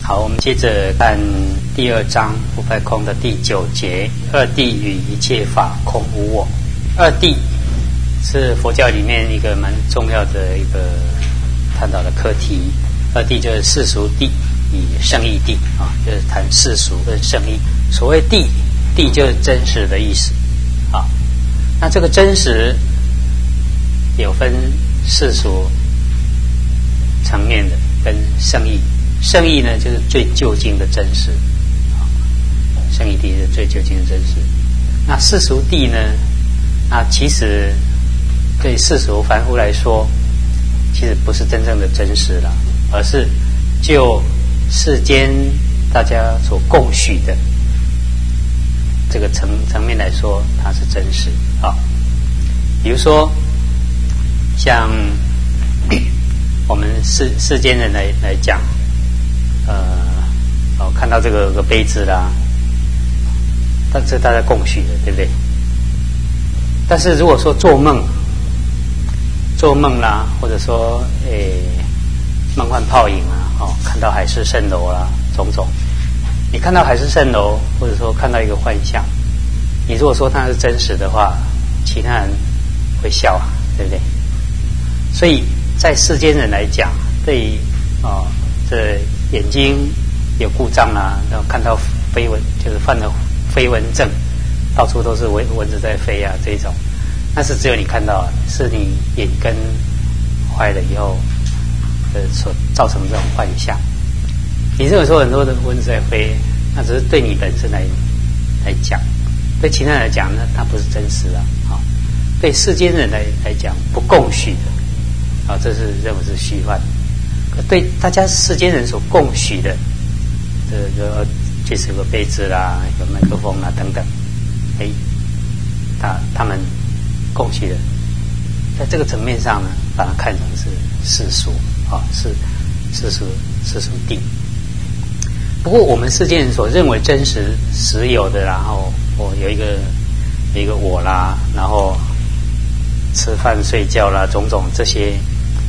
好，我们接着看第二章不败空的第9节，二谛与一切法空无我。二谛是佛教里面一个蛮重要的一个探讨的课题。二谛就是世俗谛与圣义谛啊，就是谈世俗跟圣义。所谓谛，谛就是真实的意思啊。那这个真实有分世俗层面的跟圣义。圣义呢，就是最究竟的真实，圣义谛是最究竟的真实。那世俗谛呢？那其实对世俗凡夫来说，其实不是真正的真实了，而是就世间大家所共许的这个层面来说，它是真实啊。比如说，像我们世间人来讲。看到这个杯子啦，这大家共许的，对不对？但是如果说做梦啦，或者说梦幻泡影啊，看到海市蜃楼啦，种种，你看到海市蜃楼，或者说看到一个幻象，你如果说它是真实的话，其他人会笑啊，对不对？所以在世间人来讲，对于这眼睛有故障啊，然后看到飞蚊，就是犯了飞蚊症，到处都是蚊子在飞啊，这种，那是只有你看到，是你眼根坏了以后所造成这种幻象。你认为说很多的蚊子在飞，那只是对你本身来讲，对其他人来讲呢，它不是真实啊。对世间人来讲不共许的啊，这是认为是虚幻。对大家世间人所共许的，就是有个杯子啦，有麦克风啦等等，他们共许的，在这个层面上呢，把它看成是世俗啊，是世俗谛。不过我们世间人所认为真实实有的，然后有一个我啦，然后吃饭睡觉啦，种种这些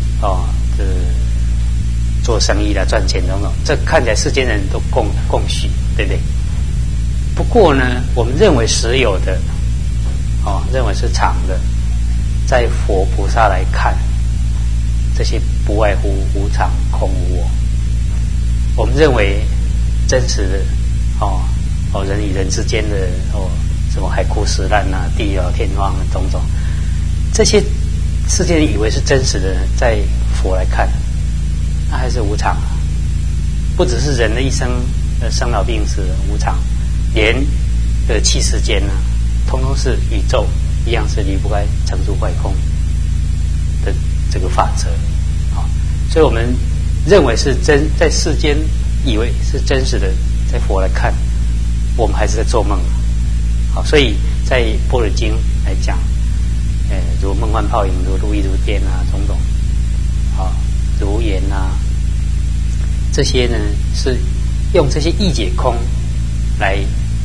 做生意啦，赚钱等等，这看起来世间人都共许，对不对？不过呢，我们认为实有的，认为是常的，在佛菩萨来看，这些不外乎无常、空无我。我们认为真实的，人与人之间的什么海枯石烂啊、地老天荒啊种种，这些世间人以为是真实的，在佛来看。那还是无常啊！不只是人的一生生老病死无常，连气世间呢，通通是宇宙一样是离不开成住坏空的这个法则啊。所以我们认为是真，在世间以为是真实的，在佛来看，我们还是在做梦啊。好，所以在《般若经》来讲，如梦幻泡影，如露亦如电啊，种种如言啊，这些呢是用这些义解空来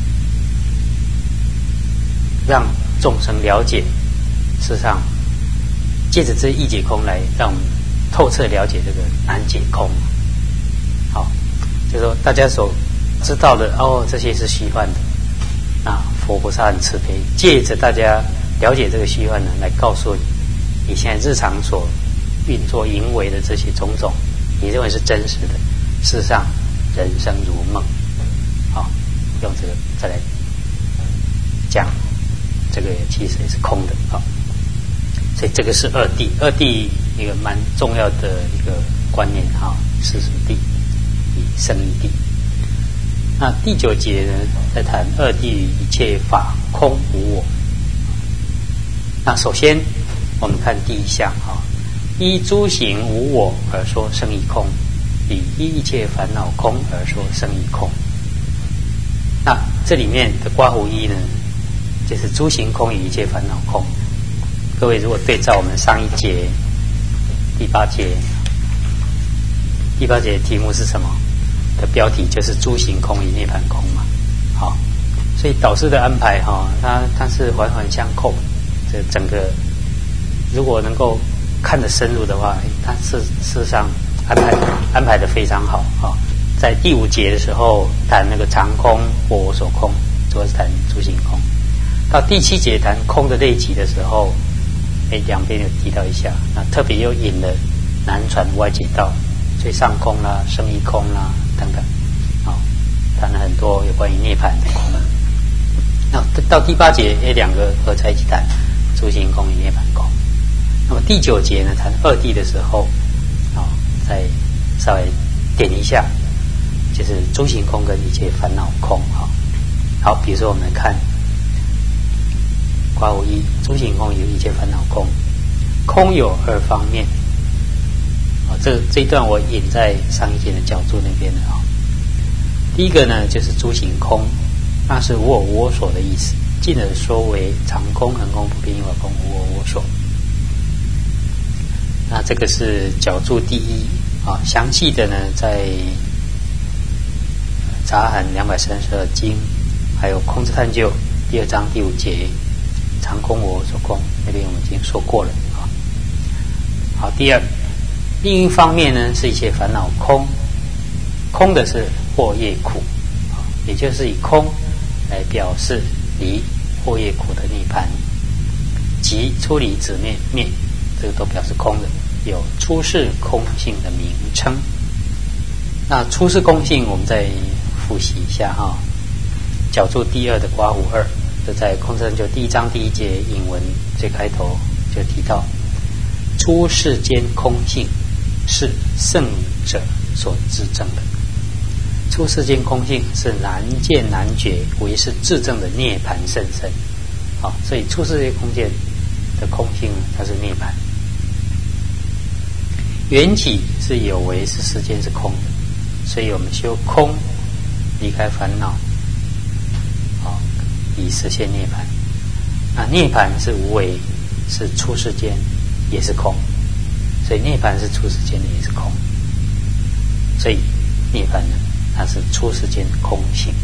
让众生了解，事实上借着这义解空来让我们透彻了解这个难解空。好，就是说大家所知道的这些是虚幻的，那佛菩萨很慈悲，借着大家了解这个虚幻呢，来告诉你现在日常所运作淫为的这些种种，你认为是真实的，事实上人生如梦。好，用这个再来讲，这个其实也是空的。好，所以这个是二谛。二谛一个蛮重要的一个观念，世俗谛与圣义谛。那第9节呢，在谈二谛与一切法空无我。那首先我们看第一项依诸行无我而说圣义空，以一切烦恼空而说圣义空。那这里面的刮胡一呢，就是诸行空与一切烦恼空。各位如果对照我们上一节第8节的题目是什么的标题，就是诸行空与涅槃空嘛。好，所以导师的安排它是环环相扣，这整个如果能够看得深入的话，它事实上安排的非常好在第5节的时候谈那个常空我所空，主要是谈诸行空。到第7节谈空的类集的时候，两边有提到一下，那特别又引了南传外解道、最上空啦、圣义空啦等等，谈了很多有关于涅槃的空。那到第8节2个合在一起谈诸行空与涅槃空。那么第9节呢，谈二谛的时候，再稍微点一下，就是诸行空跟一切烦恼空。好，比如说我们来看括弧1，诸行空有一切烦恼空，空有2方面。这一段我引在上一节的角注那边的。第一个呢，就是诸行空，那是无我无我所的意思，进而说为常空、恒空、不变应化空、无我无我所。那这个是角注第一详细的呢，在杂含232经，还有空之探究第2章第5节，常空我我所空，那边我们已经说过了。好，第二，另一方面呢，是一切烦恼空，空的是惑业苦，也就是以空来表示离惑业苦的涅槃，即出离止灭，这个都表示空的，有出世空性的名称。那出世空性我们再复习一下角注第2的括弧2，就在空之探究第1章第1节引文最开头就提到，出世间空性是圣者所自证的。出世间空性是难见难觉，唯是自证的涅槃甚深。所以出世间空间的空性它是涅槃。缘起是有为，是世间是空的，所以我们修空，离开烦恼，以实现涅槃。那涅槃是无为，是出世间也是空，所以涅槃是出世间的也是空，所以涅槃呢，它是出世间的空性。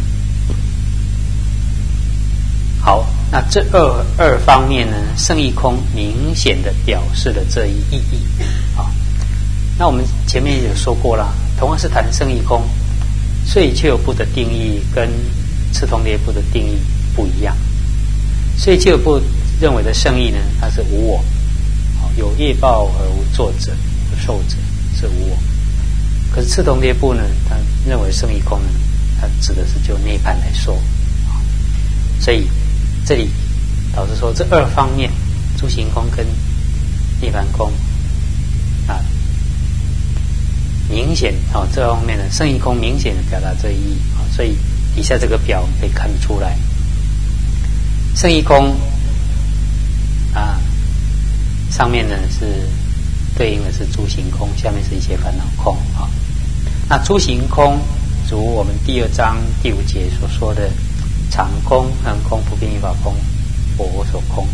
好，那这二方面呢，圣义空明显的表示了这一意义。那我们前面也有说过了，同样是谈圣义空，碎切部的定义跟次同列部的定义不一样。碎切部认为的圣义呢，它是无我，有业报而无作者、无受者，是无我。可是次同列部呢，他认为圣义空呢，它指的是就涅槃来说。所以这里老实说，这2方面，诸行空跟涅槃空明显这方面呢，圣义空明显的表达这一意所以底下这个表可以看得出来，圣义空上面呢是对应的是诸行空，下面是一切烦恼空那诸行空如我们第2章第5节所说的常空、恒空、不变应化空、我我所空，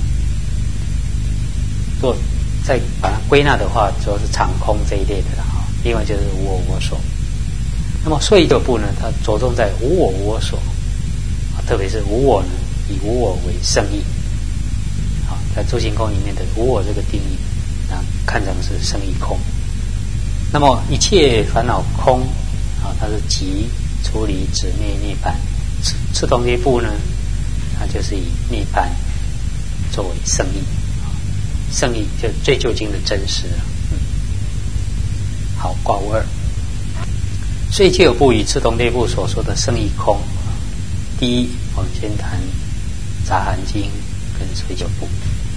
若再把它归纳的话，主要是常空这一类的另外就是无我无我所。那么碎的部呢，它着重在无我无我所特别是无我呢，以无我为圣义在诸行空里面的无我这个定义看成是圣义空。那么一切烦恼空它是即出离止灭涅槃。次同列部呢，它就是以涅槃作为圣义，圣义就最究竟的真实了。好，括弧2，碎切部与次同列部所说的圣义空，第一，我们先谈杂含经跟碎切部。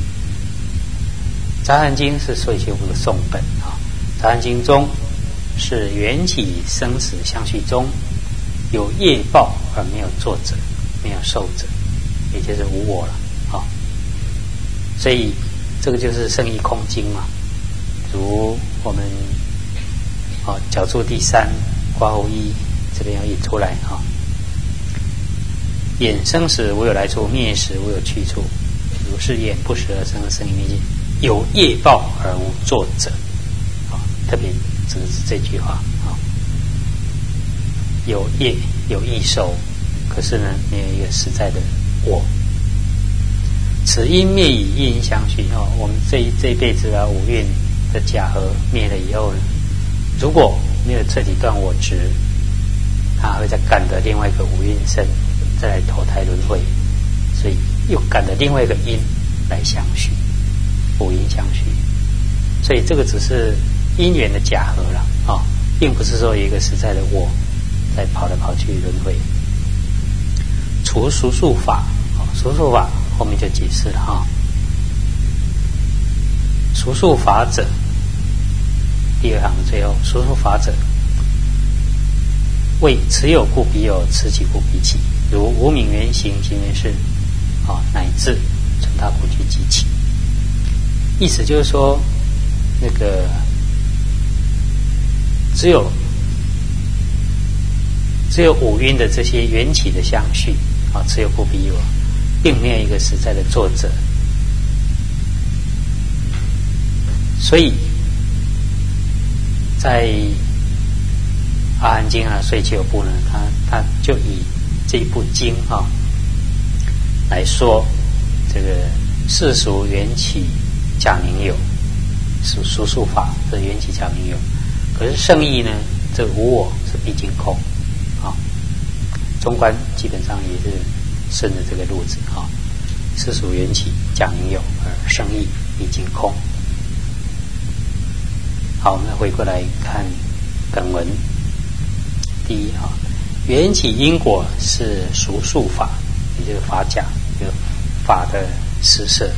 杂含经是碎切部的颂本杂含经中是缘起生死相续中有业报而没有作者，没有受者，也就是无我了所以这个就是圣义空经嘛。如我们角注第3括弧1这边要引出来眼生时无有来处，灭时无有去处，如是眼不识而生，生于灭尽，有业报而无作者特别指的是这句话有业有意受，可是呢没有一个实在的我。此因灭以因相续我们这一辈子五蕴的假合灭了以后呢，如果没有彻底断我执， 另外一个五蕴身，再来投胎轮回，所以又感了另外一个因来相续，五因相续。所以这个只是因缘的假合了啊，并不是说有一个实在的我在跑来跑去轮回。除俗数法，俗数法后面就解释了哈。俗数法者，第二行最后，俗数法者，为此有故彼有，此起故彼起，如无名原形，行缘事，乃至存他故具即起。意思就是说，那个只有五蕴的这些缘起的相续啊，此有故彼有，并没有一个实在的作者。所以在阿含经啊、说七有部呢，他就以这一部经啊来说这个世俗缘起假名有，俗数法这缘起假名有。可是圣义呢，这无我是毕竟空啊。中观基本上也是顺着这个路子啊，世俗缘起假名有，而圣义毕竟空。好，我们回过来看本文。第一啊，缘起因果是俗数法，也就是法假，就是法的施设。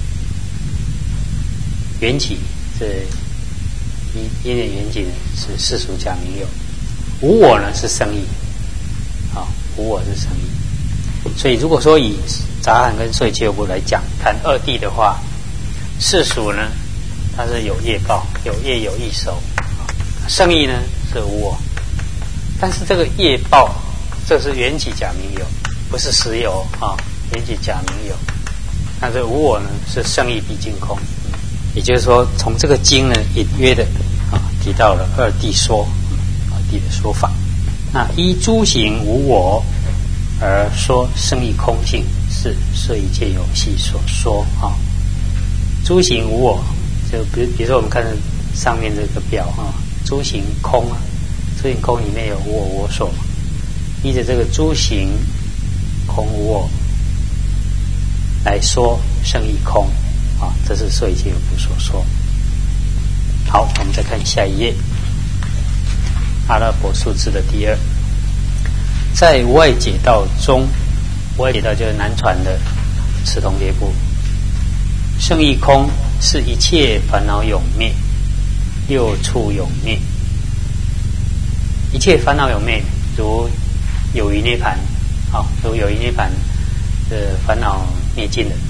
缘起这因缘缘起呢是世俗假名有，无我呢是生义，无我是生义。所以如果说以杂含跟说七有部来讲，谈二谛的话，世俗呢它是有业报，有业有义受，生义呢是无我。但是这个业报，这是缘起假名有，不是实有啊，缘起假名有。那这无我呢是生义毕竟空，也就是说，从这个经呢隐约的提到了二谛说，二谛的说法。那依诸行无我而说生义空性，是摄一切有系所说啊。诸行无我，就比如说我们看上面这个表啊，诸行空啊。诸行空里面有无我我所，依着这个诸行空无我来说生义空啊，这是摄一切有部所说。好，我们再看下一页，阿拉伯数字的第二，在无碍解道中，无碍解道就是南传的持同叠部，生义空是一切烦恼永灭，六处永灭。一切烦恼永灭，如有余涅盘，如有余涅盘的烦恼灭尽了，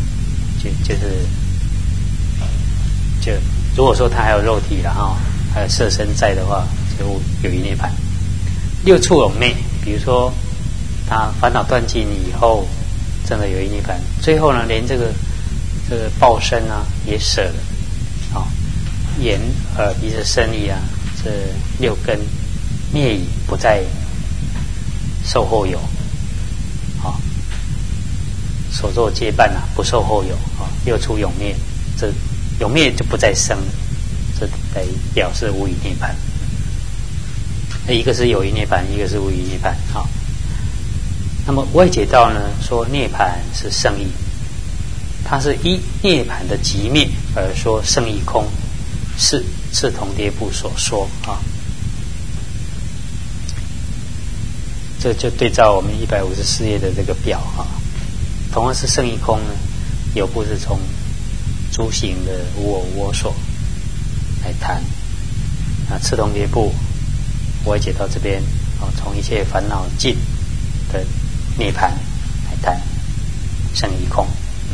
就如果说他还有肉体了还有色身在的话，就有余涅盘。六处永灭，比如说他烦恼断尽以后，真的有余涅盘，最后呢，连这个报身啊也舍了，眼耳鼻舌身意啊，这六根灭已，不再受后有，所作皆办不受后有，六处永灭，这永灭就不再生，这来表示无余涅盘。一个是有余涅盘，一个是无余涅盘。那么无碍解道呢，说涅盘是圣义，它是依涅盘的寂灭而说圣义空，是持同叠部所说这就对照我们154页的这个表同样是圣义空呢，有部是从诸行的无我无我所来谈，持同叠部无碍解道这边从一切烦恼尽的涅槃来谈圣义空。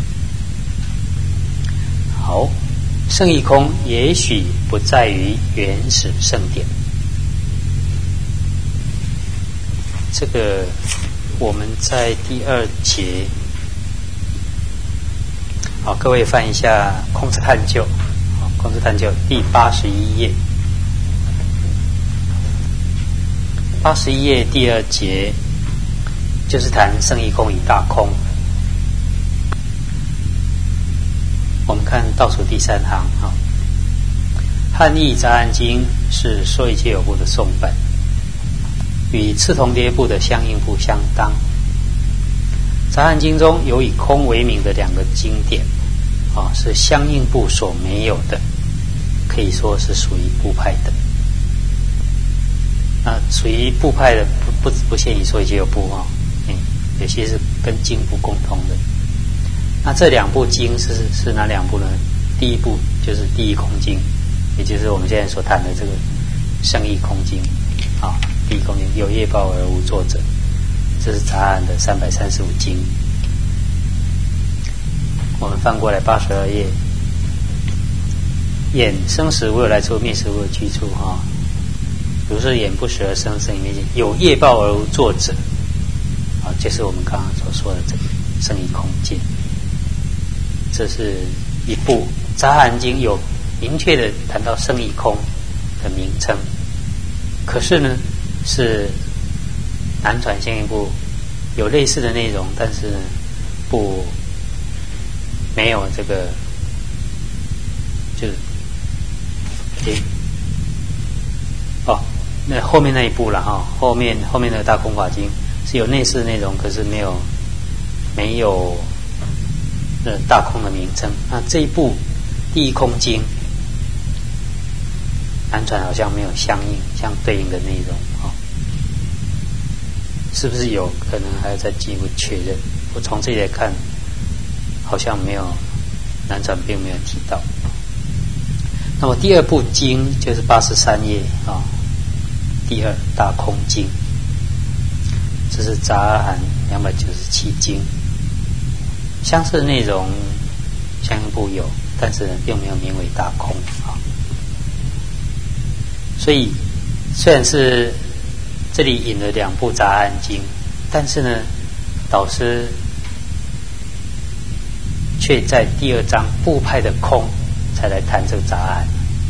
好，圣义空也许不在于原始圣典。这个我们在第二节，各位翻一下空智探究，空智探究第81页，81页第二节就是谈圣义空与大空。我们看倒数第三行汉译杂含经是说一切有部的颂本。 与次同叠部的相应部相当。杂含经中有以空为名的两个经典，是相应部所没有的，可以说是属于部派的。属于部派的不限于说已有部有些是跟经部共通的。那这两部经是哪两部呢？第一部就是第一空经，也就是我们现在所谈的这个圣义空经第一空经有业报而无作者，这是杂含的335经。我们翻过来82页，眼生时无有来处，灭时无有去处如是眼不识而生，生以灭尽，有业报而无作者就是我们刚刚所说的这个圣义空经。这是一部杂含经，有明确的谈到圣义空的名称，可是呢是南传相应部有类似的内容，但是没有这个就是那后面那一部了后面的大空法经是有类似的内容，可是没有大空的名称。那这一部第一空经南传好像没有相对应的内容是不是有可能还要再进一步确认？我从这里来看好像没有，南传并没有提到。那么第二部经就是83页第二大空经，这是杂含297经，相似的内容相应部有，但是并没有名为大空所以虽然是这里引了两部杂含经，但是呢导师却在第二章部派的空才来谈这个杂含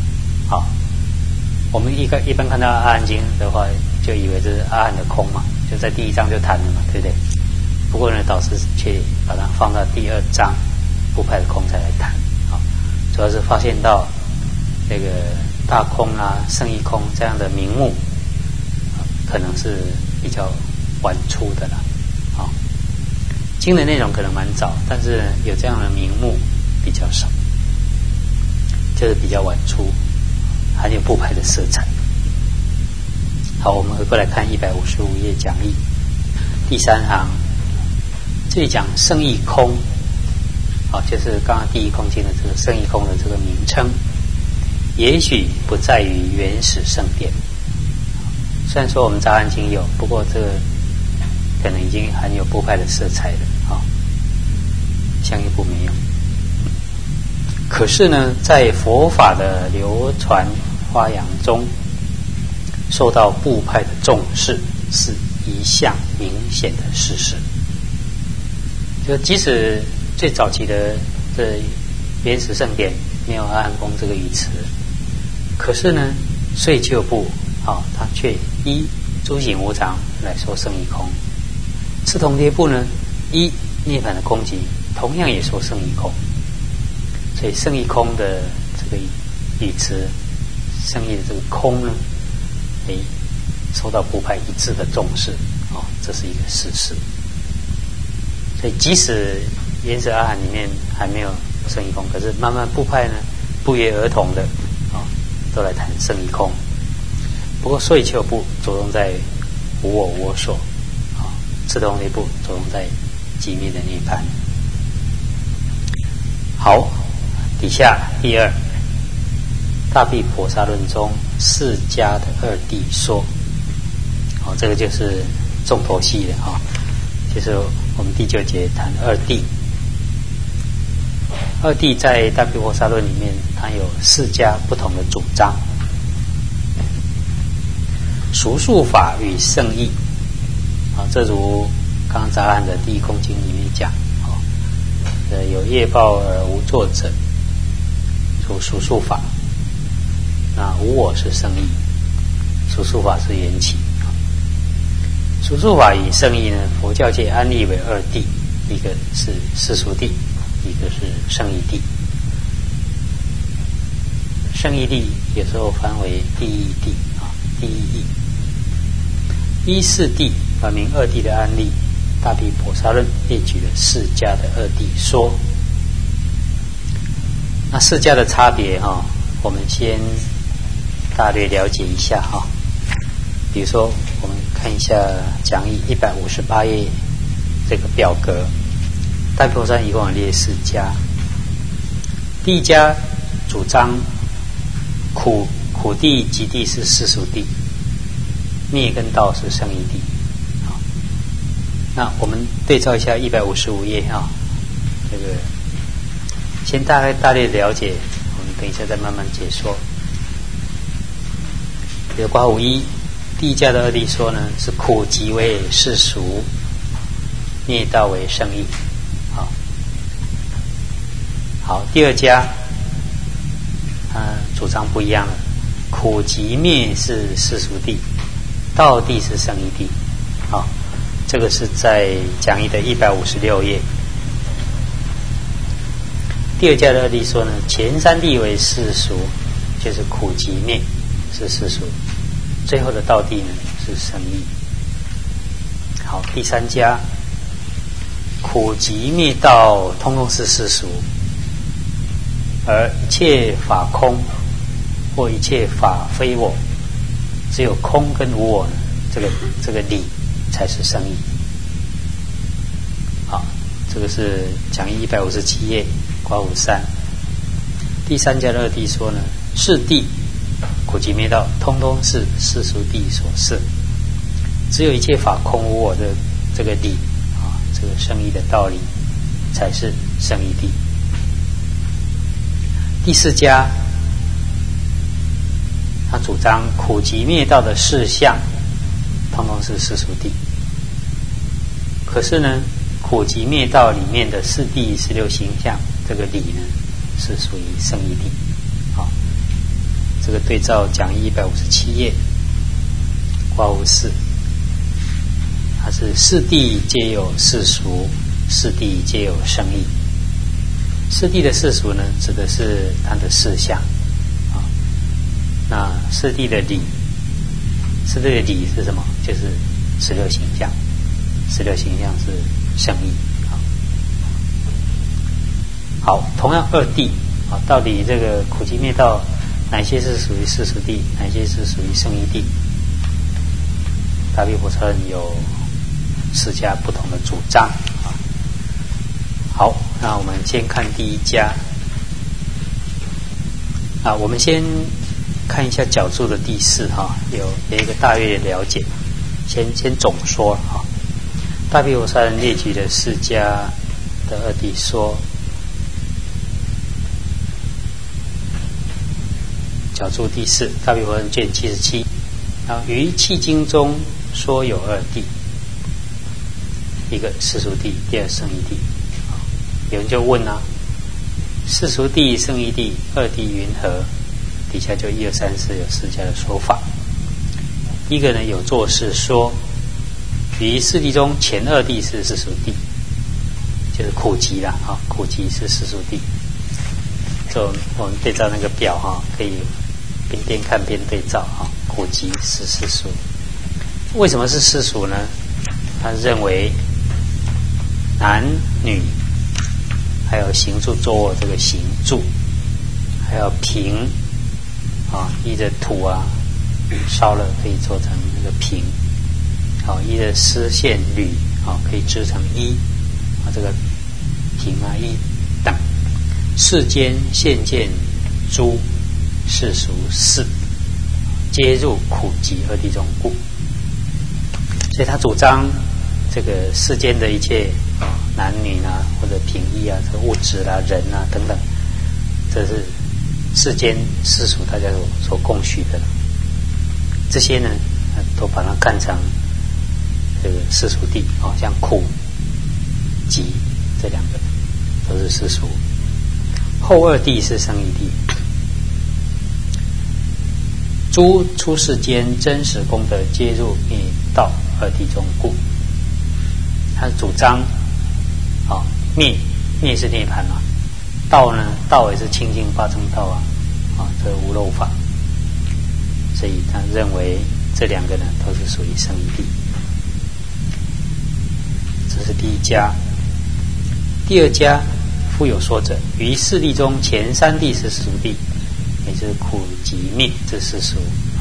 我们一般看到阿含经的话，就以为这是阿含的空嘛，就在第一章就谈了嘛，对不对？不过呢，导师却把它放到第二章部派的空才来谈主要是发现到这个大空圣义空这样的名目可能是比较晚出的了经的内容可能蛮早，但是有这样的名目比较少，就是比较晚出，含有部派的色彩。好，我们回过来看155页讲义第3行，这里讲圣义空就是刚刚第一空经的这个圣义空的这个名称，也许不在于原始圣典。虽然说我们杂含经有，不过这个可能已经含有部派的色彩了相应部没有。可是呢，在佛法的流传发扬中，受到部派的重视，是一项明显的事实。就即使最早期的这原始圣典没有阿含空这个语词，可是呢，遂就部它却依诸行无常来说圣义空。次同叠部呢，依涅槃的空寂，同样也说圣义空。所以圣义空的这个语词，圣义的这个空呢，受到部派一致的重视这是一个事实。所以即使原始阿含里面还没有圣义空，可是慢慢部派呢不约而同的都来谈圣义空。不过所以就部着重在无我我所次同叠部着重在寂灭的涅槃。好，底下第二大毗婆沙论中释迦的二谛说这个就是重头戏的就是我们第9节谈二谛。二谛在大毗婆沙论里面它有4家不同的主张。熟数法与圣义这如刚刚杂含的第一空经里面讲有业报而无作者，属熟数法。那无我是圣义，熟数法是缘起。熟数法与圣义呢，佛教界安立为二谛，一个是世俗谛，一个是圣义谛。圣义谛有时候翻为第一谛第一义。 依四谛而名二谛的案例，大毗婆沙论列举了释迦的二谛说。那释迦的差别我们先大略了解一下比如说，我们看一下讲义158页这个表格，大毗婆沙一共有列四家。第一家主张苦谛、极谛是世俗谛，灭跟道是胜义谛。那我们对照一下155页这个先大略了解，我们等一下再慢慢解说。比如括弧一，第一家的二谛说呢，是苦集为世俗，灭道为胜义。好，第二家主张不一样了，苦集灭是世俗谛，道谛是胜义谛。这个是在讲义的156页。第二家的二谛说呢，前三谛为世俗，就是苦集灭是世俗，最后的道谛呢是胜义。好，第三家苦集灭道通通是世俗，而一切法空或一切法非我，只有空跟无我呢，这个理才是胜义。好，这个是讲义157页括弧3。第三家的二谛说呢，是谛苦集灭道通通是世俗谛所示，只有一切法空无我的这个理这个胜义的道理才是胜义谛。第四家他主张苦集灭道的事相通通是世俗谛，可是呢苦集灭道里面的四谛16行相这个理呢是属于胜义谛。这个对照讲义157页括弧4，它是四谛皆有世俗，四谛皆有胜义。四谛的世俗呢，指的是它的事相那四谛的理，四谛的理是什么？就是16行相，16行相是胜义。好，同样二谛到底这个苦集灭道哪些是属于世俗谛，哪些是属于胜义谛？大毗婆沙论有4家不同的主张好，那我们先看第一家我们先看一下角注的第4有一个大约的了解，先总说大毗婆沙论列举的4家的二谛说。角注第4，大毗婆沙论卷77。于契经中说有二谛，一个世俗谛，第二胜义谛。有人就问世俗谛、胜义谛二谛云何？底下就1、2、3、4有4家的说法。一个呢有作是说，于四谛中前二谛是世俗谛，就是苦集啦苦集是世俗谛。这我们对照那个表可以边看边对照苦集是世俗。为什么是世俗呢？他认为男女还有行住坐卧这个行住，还有瓶依着土烧了可以做成那个瓶，依着丝线缕可以织成衣这个瓶衣等，世间现见诸世俗事，皆入苦集二谛中故。所以他主张这个世间的一切男女或者瓶衣这个物质人等等，这是世间世俗大家所共许的，这些呢都把它看成这个世俗谛像苦集这两个都是世俗。后二谛是胜义谛，诸出世间真实功德皆入灭道二谛中故。他主张灭是涅槃道呢，道也是清净八正道这个无漏法，所以他认为这两个呢都是属于胜义谛。这是第一家。第二家，复有说者，于四谛中前三谛是世俗谛，也就是苦集灭这世俗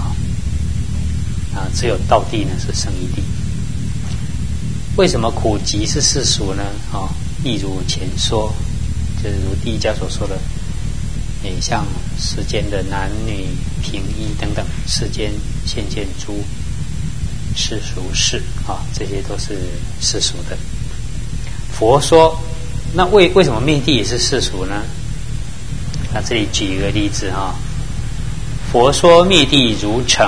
只有道谛呢是胜义谛。为什么苦集是世俗呢？亦如前说，就是如第一家所说的，像世间的男女平衣等等，世间现见诸世俗事这些都是世俗的。佛说，那为什么灭谛也是世俗呢？那这里举一个例子佛说灭谛如城、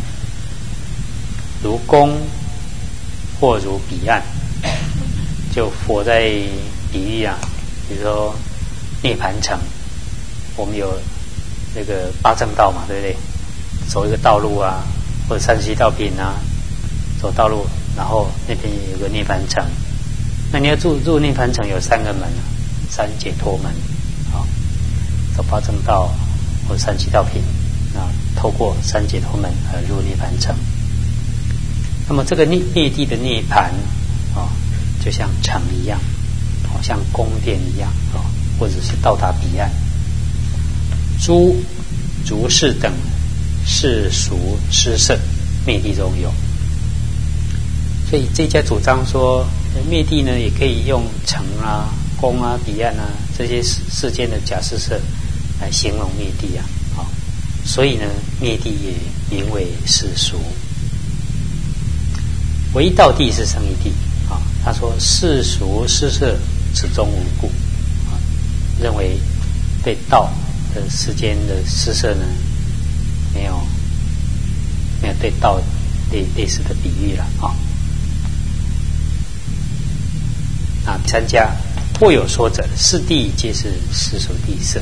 如宫或如彼岸，就佛在比喻比如说涅盘城，我们有那个八正道嘛，对不对？走一个道路或者山西道品走道路，然后那边有个涅盘城。那你要入涅盘城有三个门，三解脱门走八正道或者山西道品透过三解脱门而入涅盘城。那么这个灭谛的涅盘就像城一样，像宫殿一样或者是到达彼岸。诸如是等世俗施设灭谛中有，所以这家主张说灭谛呢也可以用城宫彼岸这些世间的假施设来形容灭谛所以呢灭谛也名为世俗。唯一道谛是胜义谛他说世俗施设此中无故认为对道的世间的施设呢没有对道类似的比喻了第三家，或有说者，四谛皆是世俗谛色。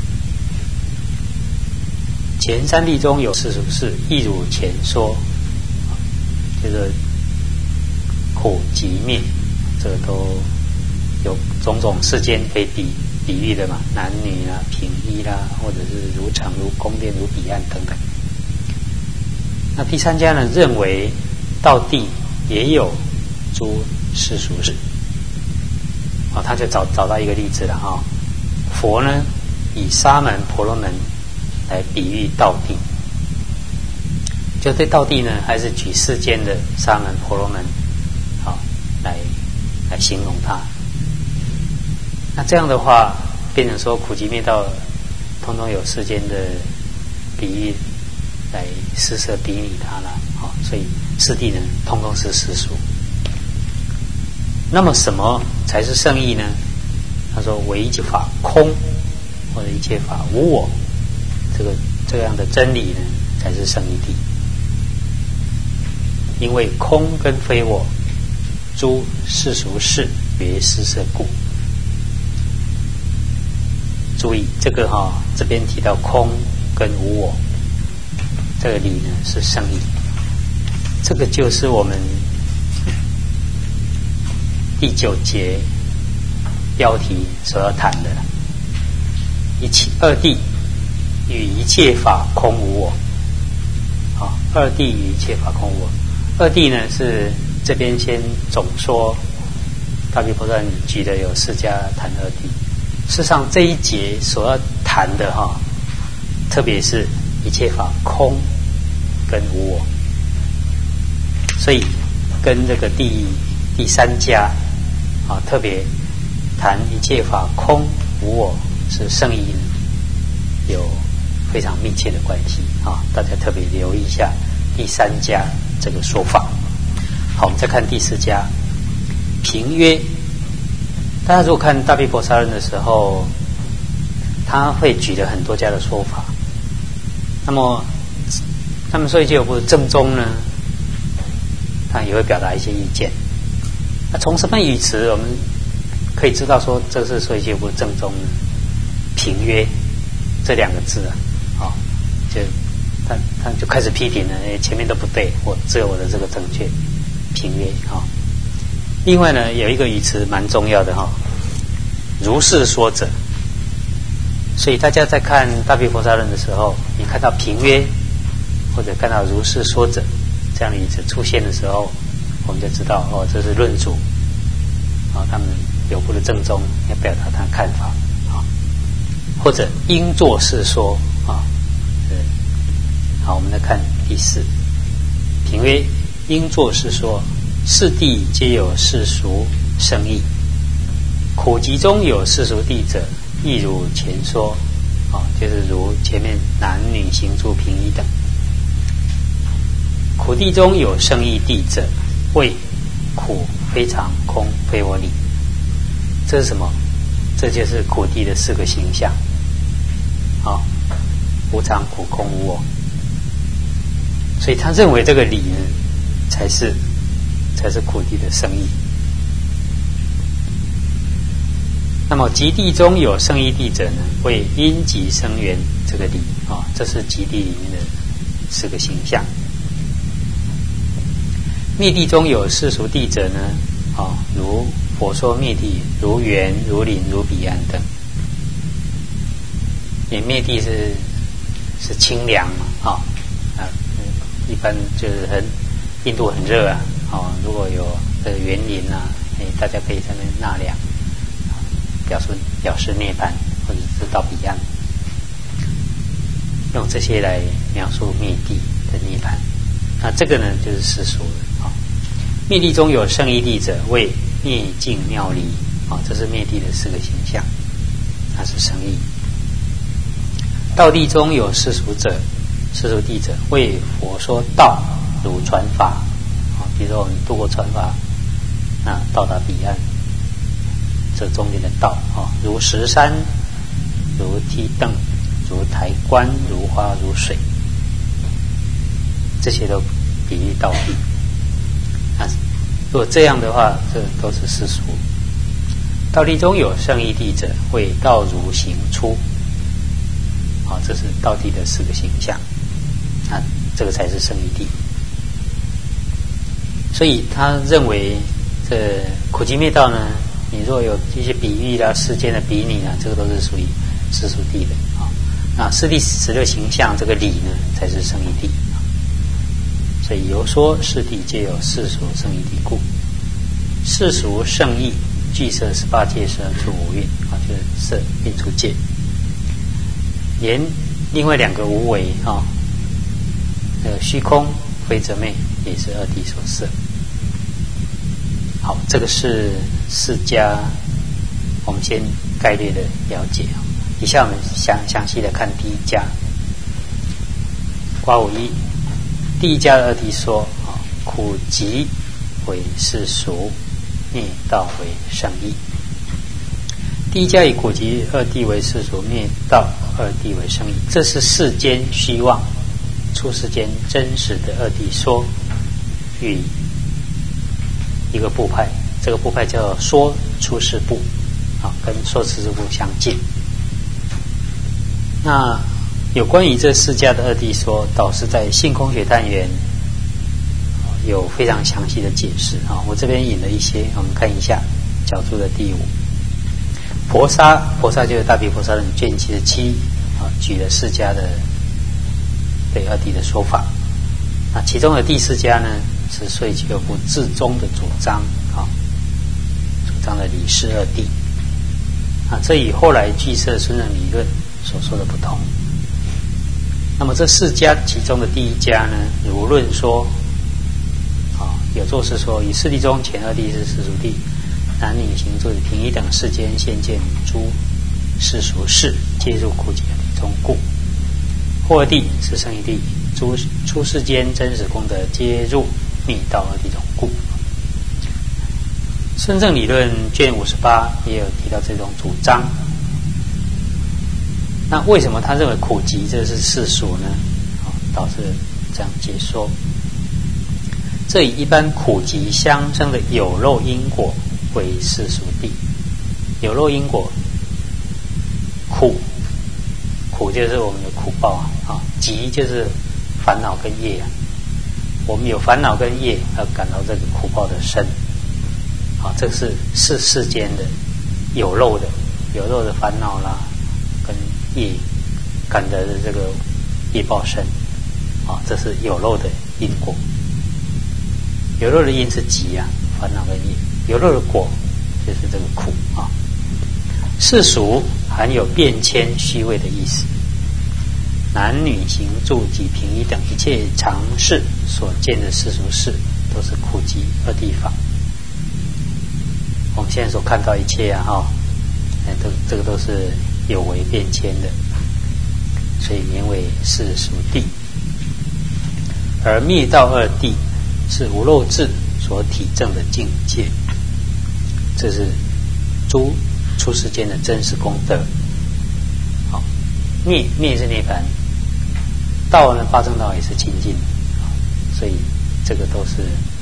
前三谛中有世俗事，亦如前说，就是苦集灭，这个都有种种世间可以比喻的嘛，男女平衣或者是如城、如宫殿、如彼岸等等。那第三家呢，认为道谛也有诸世俗事。他就找到一个例子了佛呢以沙门婆罗门来比喻道谛，就对道谛呢还是举世间的沙门婆罗门来形容它。那这样的话变成说苦集灭道通通有世间的比喻来施设比拟它了所以四谛呢通通是世俗。那么什么才是胜义呢？他说唯一法空，或者一切法无我，这样的真理呢才是胜义谛。因为空跟非我诸世俗事别施设故。注意这个这边提到空跟无我，这个理呢是胜义。这个就是我们第9节标题所要谈的二谛与一切法空无我。二谛与一切法空无我。二谛呢是这边先总说，大毗婆萨举的有4家谈二谛。事实上这一节所要谈的特别是一切法空跟无我，所以跟这个第3家特别谈一切法空无我是胜义有非常密切的关系大家特别留意一下第3家这个说法。好，我们再看第4家。评曰，大家如果看大毗婆沙论的时候，他会举了很多家的说法。那么他们说一切不正宗呢，他也会表达一些意见。那从什么语词我们可以知道说这是说一切不正宗呢？评曰这2个字就他就开始批评了，前面都不对，我只有我的这个正确。评曰另外呢有一个语词蛮重要的如是说者。所以大家在看大毗婆沙论的时候，你看到评曰或者看到如是说者， 这样的语词出现的时候，我们就知道哦，这是论主他们有部的正宗要表达他的看法或者应作是说好，我们来看第4品曰：应作是说，四谛皆有世俗胜义，苦集中有世俗谛者，亦如前说就是如前面男女行住平一等。苦谛中有胜义谛者，谓苦非常空非我理。这是什么？这就是苦谛的4个形象无常、苦、空、无我。所以他认为这个理呢才是苦谛的胜义。那么极谛中有胜义谛者呢，为因极生缘这个理这是极谛里面的4个形象。灭谛中有世俗谛者呢如佛说灭谛，如园、如林、如彼岸等。也灭谛是清凉嘛一般就是印度很热如果有园林大家可以在那边纳凉表示涅槃，或者是到彼岸，用这些来描述灭谛的涅槃。那这个呢就是世俗的灭谛中有胜义谛者，为灭尽妙离这是灭谛的4个形象，它是胜义。道谛中有世俗谛者，为佛说道如传法比如说我们渡过传法到达彼岸，这中间的道如石山、如梯凳、如台观、如花、如水，这些都比喻道谛。如果这样的话，这都是世俗。道谛中有胜义谛者，为道如行出这是道谛的4个形象这个才是胜义谛。所以他认为这苦集灭道呢，你若有一些比喻啦、世间的比拟这个都是属于世俗谛的那四谛16形象这个理呢，才是胜义谛。所以由说四谛皆有世俗胜义谛故，世俗胜义具摄18界12处5蕴就是摄蕴处界。连另外2个无为虚空、非则昧也是2谛所摄。好，这个是4家，我们先概略的了解以下我们详细的看第1家。括弧1，第1家的2谛说苦集为世俗，灭道为胜义。第1家以苦集2谛为世俗，灭道2谛为胜义，这是世间虚妄出世间真实的2谛说与一个部派，这个部派叫说出世部跟说出世部相近。那有关于这4家的2谛说，导师在性空学探源有非常详细的解释我这边引了一些，我们看一下角注的第5。婆沙就是大毗婆沙论卷77举了4家的对2谛的说法。那其中的第4家呢，是说俱乐部至宗的主张主张的理事2谛这与后来俱舍孙人理论所说的不同。那么这4家其中的第1家呢，如论说有作是说，以四谛中前2谛是世俗谛，男女行住平一等世间现见诸世俗事，皆入苦集2谛中故。后2谛是胜义谛，诸出世间真实功德皆入灭道2谛中故。孙正理论卷58也有提到这种主张。那为什么他认为苦集这是世俗呢？导致这样解说。这以一般苦集相生的有漏因果为世俗谛。有漏因果，苦就是我们的苦报集就是烦恼跟业我们有烦恼跟业而感到这个苦报的生这个是世间的有漏的烦恼啦跟业感得的这个业报生这是有漏的因果。 有漏的因是集啊，烦恼跟业；有漏的果就是这个苦啊。世俗含有变迁虚伪的意思，男女行住及平移等一切常事所见的世俗事，都是苦集二谛法。我们现在所看到一切啊，这个都是有为变迁的，所以名为世俗谛。而灭道二谛是无漏智所体证的境界，这是诸出世间的真实功德。好，灭是涅槃，道呢八正道也是清净，所以这个都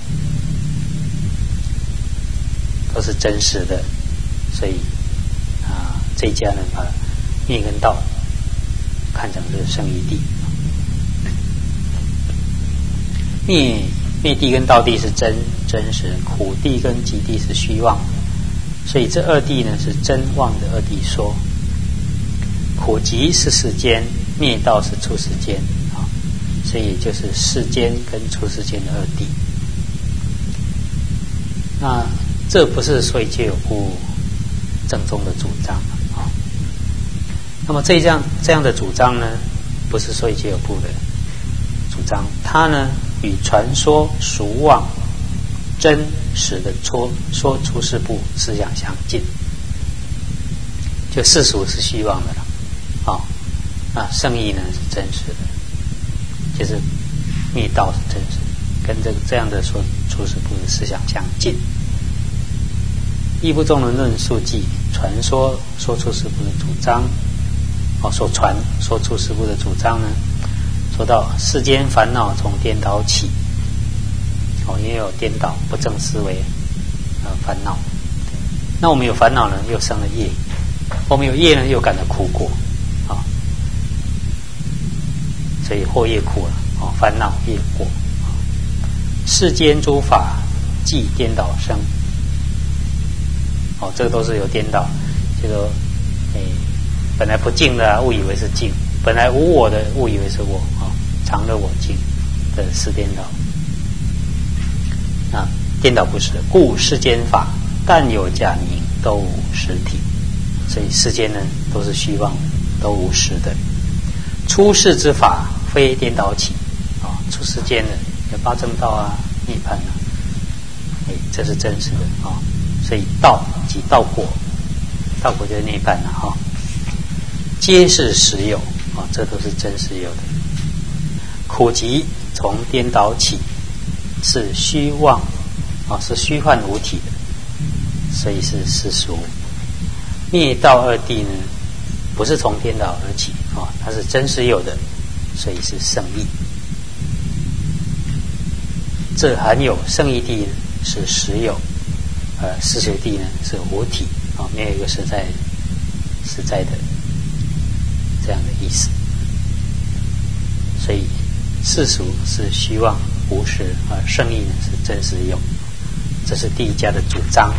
是真实的。所以这一家呢把灭跟道看成是圣义谛。灭谛跟道谛是真实，苦谛跟集谛是虚妄，所以这二谛呢是真妄的二谛说。苦集是世间，灭道是出世间啊，所以就是世间跟出世间的二谛。那这不是说一切有部正宗的主张啊。那么这样的主张呢，不是说一切有部的主张，它呢与传说俗妄真实的说出世部思想相近。就世俗是虚妄的了，那圣义呢是真实的，就是灭道是真实的，跟这样的说出世部的思想相近。义部宗论述记传说出世部的主张，所传说出世部的主张呢，说到世间烦恼从颠倒起，因为有颠倒不正思维烦恼。那我们有烦恼呢，又生了业；我们有业呢，又感到苦果所以祸业苦了烦恼业果。世间诸法即颠倒生，这个都是有颠倒，就说本来不净的误以为是净，本来无我的误以为是我常乐我净的是颠倒。颠倒不实，故世间法但有假名，都无实体。所以世间呢都是虚妄的，都无实的。出世之法非颠倒起出世间的有八正道啊、涅槃啊，这是真实的所以道即道果，道果就是涅槃了皆是实有这都是真实有的。苦集从颠倒起，是虚妄是虚幻无体的，所以是世俗。灭道二谛呢，不是从颠倒而起它是真实有的，所以是圣义。这含有圣义谛是实有，世俗谛呢是无体没有一个实在的这样的意思。所以世俗是虚妄无实，而圣义呢是真实有，这是第一家的主张。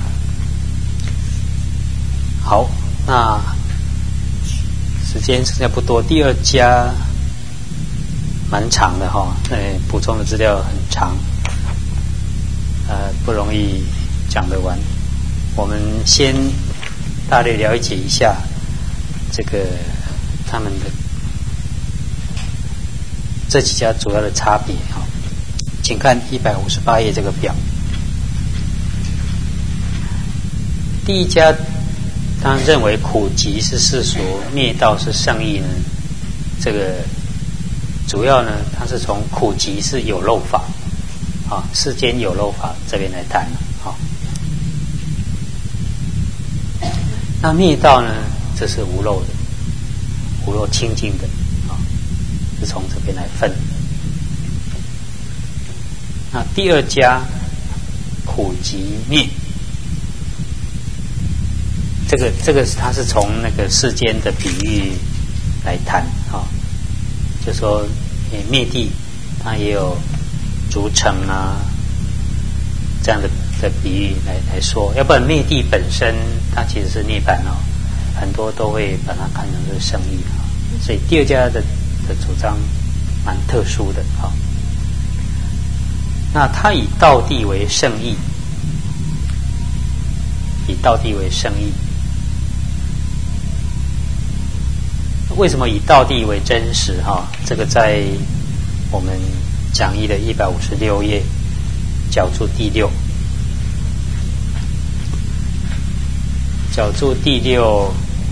好，那时间剩下不多，第二家蛮长的补充的资料很长，不容易讲得完。我们先大略了解一下这个他们的这几家主要的差别请看158页这个表。第一家他认为苦集是世俗，灭道是圣义呢，这个主要呢它是从苦集是有漏法世间有漏法这边来谈那灭道呢这是无漏的，无漏清净的是从这边来分。那第二家苦集灭，这个它是从那个世间的比喻来谈就说灭地它也有逐城这样的比喻来说，要不然灭地本身它其实是涅槃很多都会把它看成是圣义所以第二家的主张蛮特殊的那他以道地为圣义，以道地为圣义。为什么以道地为真实？这个在我们讲义的156页角注第6，角注第6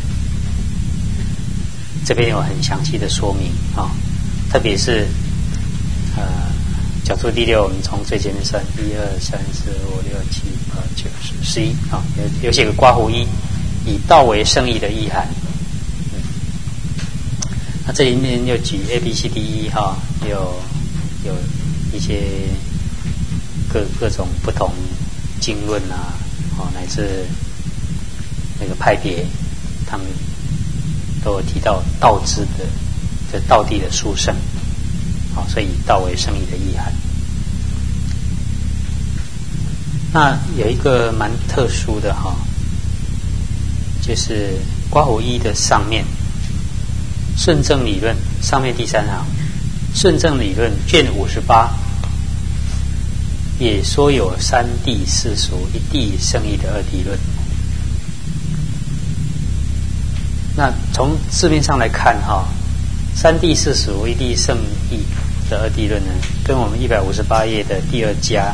这边有很详细的说明特别是角注第6，我们从最前面算1、2、3、4、5、6、7、8、9、10、11有写个括弧1，以道为圣义的意涵。那这里面又举 A、B、C、D、E 有一些各种不同经论乃至那个派别，他们都有提到道之的这道地的殊胜，所以以道为圣义的意涵。那有一个蛮特殊的就是括弧1的上面顺正理论上面第3行，顺正理论卷58也说有三谛世俗一谛圣义的二谛论。那从字面上来看三谛世俗一谛圣义的二谛论呢，跟我们158页的第二家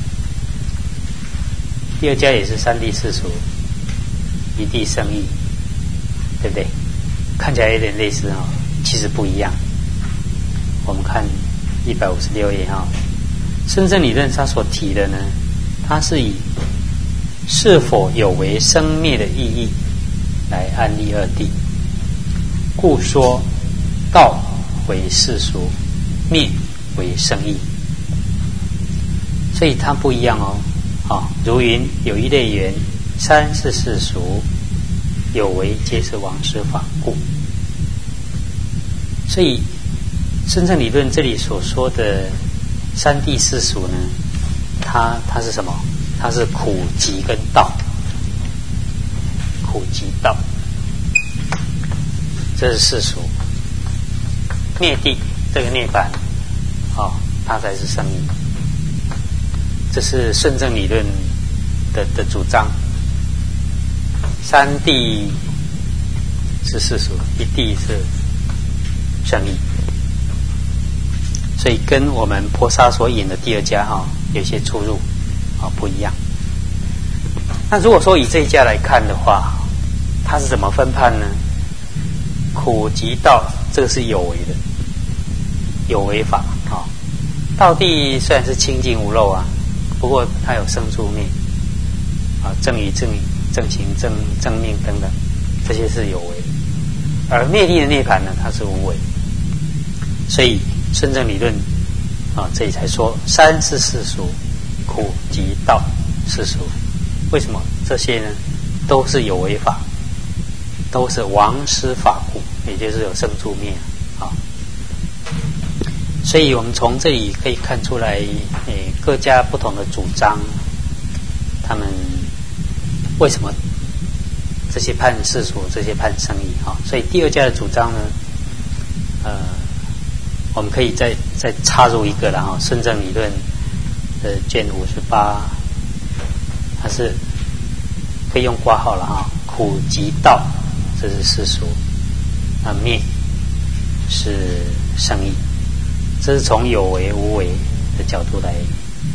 也是三谛世俗一谛圣义，对不对？看起来有点类似其实不一样。我们看156页顺正理论它所提的呢，它是以是否有为生灭的意义来安立二谛，故说道为世俗，灭为圣义。所以它不一样如云有一类缘，三是世俗，有为皆是王师法故。所以顺正理论这里所说的三谛世俗呢，它是什么？它是苦集跟道，苦集道，这是世俗。灭谛这个涅槃它才是圣义。这是顺正理论的主张。三谛是世俗，一谛是圣义，所以跟我们婆沙所引的第二家有些出入不一样。那如果说以这一家来看的话，它是怎么分判呢？苦集道这个是有为的，有为法道谛虽然是清净无漏不过它有生住灭正语正行正命等等，这些是有为。而灭谛的涅槃呢，它是无为。所以顺正理论这里才说三是世俗，苦集道世俗。为什么这些呢？都是有为法，都是王师法故，也就是有生住灭所以我们从这里可以看出来各家不同的主张，他们为什么这些判世俗，这些判圣义所以第二家的主张呢，我们可以再插入一个了顺正理论的卷58，它是可以用括号了苦集道这是世俗，灭是圣义。这是从有为无为的角度来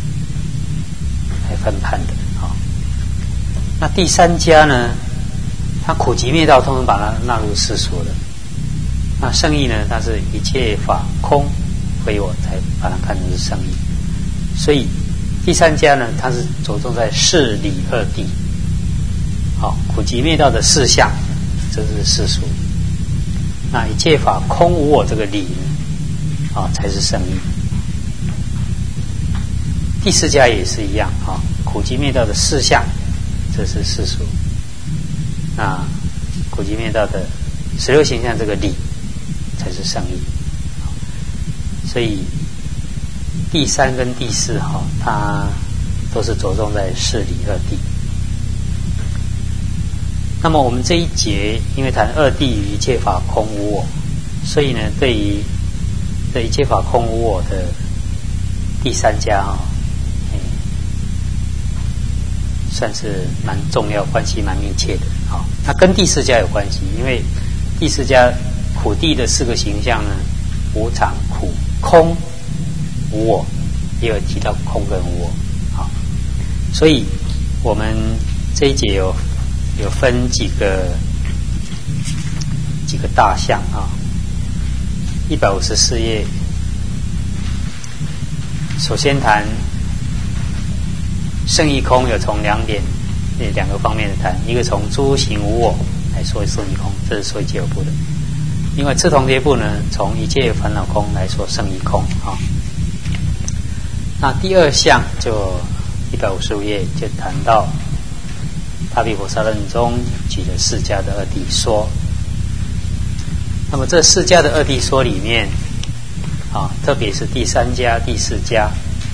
分判的那第三家呢，它苦集灭道通通把它纳入世俗的。那圣义呢，它是一切法空非我，才把它看成是圣义。所以第三家呢，它是着重在事理二谛苦集灭道的事相，这是世俗。那一切法空无我这个理呢才是圣义。第四家也是一样苦集灭道的事相，这是世俗。那苦集灭道的16行相这个理才是圣义。所以第三跟第四它都是着重在事理二谛。那么我们这一节因为谈二谛与一切法空无我，所以呢对于一切法空无我的第三家算是蛮重要，关系蛮密切的。好，那跟第四家有关系，因为第四家苦地的4个形象呢，无常、苦、空、无我，也有提到空跟无我。好，所以我们这一节有分几个大项啊。154页，首先谈圣义空，有从两个方面的谈，一个从诸行无我来说圣义空，这是说一切有部的；另外次同叠部呢，从一切烦恼空来说圣义空啊。那第二项就155页就谈到大毗婆沙论中举了4家的二谛说。那么这4家的二谛说里面啊，特别是第3家、第4家，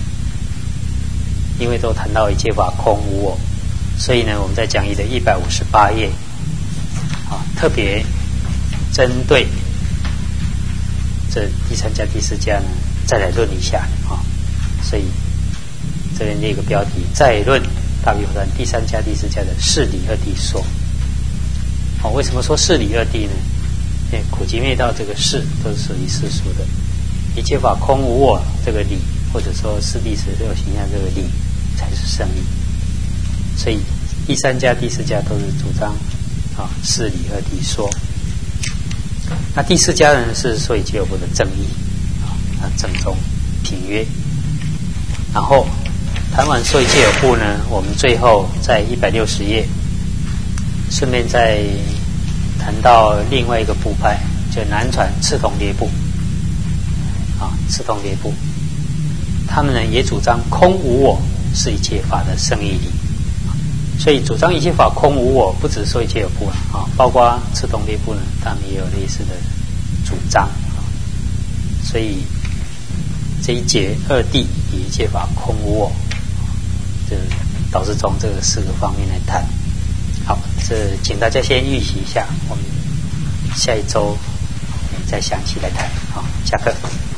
因为都谈到一切法空无我，所以呢，我们在讲义的158页啊，特别针对这第3家、第4家呢，再来论一下啊。所以这边列个标题：再论大毗婆沙第3家、第4家的事理二谛说。好，为什么说事理二谛呢？苦集灭道这个事都是属于世俗的，一切法空无我这个理，或者说四谛十六形象这个理才是圣义。所以第3家、第4家都是主张啊事理二谛说。那第4家呢是说一切有部的正义啊，正宗品约。然后谈完说一切有部呢，我们最后在160页顺便再谈到另外一个部派，就南传次同叠部啊，次同叠部，他们呢也主张空无我是一切法的圣义理，所以主张一切法空无我，不只是说一切有部啊，包括次同叠部呢，他们也有类似的主张啊。所以这一节二谛以一切法空无我，这导致从这个4个方面来谈。好，这请大家先预习一下，我们下一周再详细来谈。好，下课。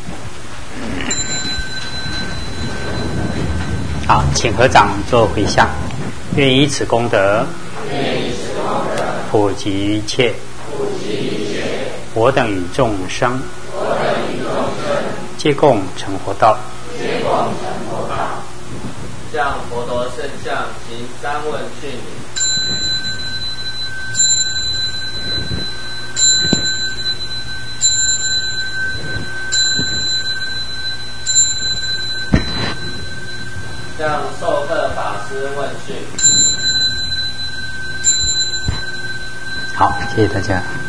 好，请合掌做回向，愿以此功德，普及一切，我等与众生，皆共成佛道。 向佛陀圣像行3问讯礼。向授课法师问讯。 好，谢谢大家。